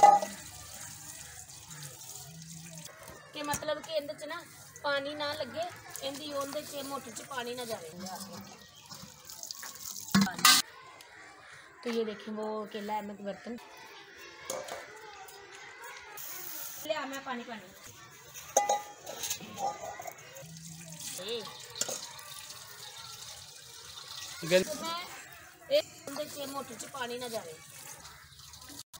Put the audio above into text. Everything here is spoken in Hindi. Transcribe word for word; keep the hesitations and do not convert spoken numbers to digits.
कि मतलब कि इंदे च ना पानी ना लगे, इंदी ओंदे च मोटर च पानी ना जाए। तो ये देखें वो केला है मैं बर्तन ले मैं पानी पानी तो मैं एक मोटर च पानी ना जाए।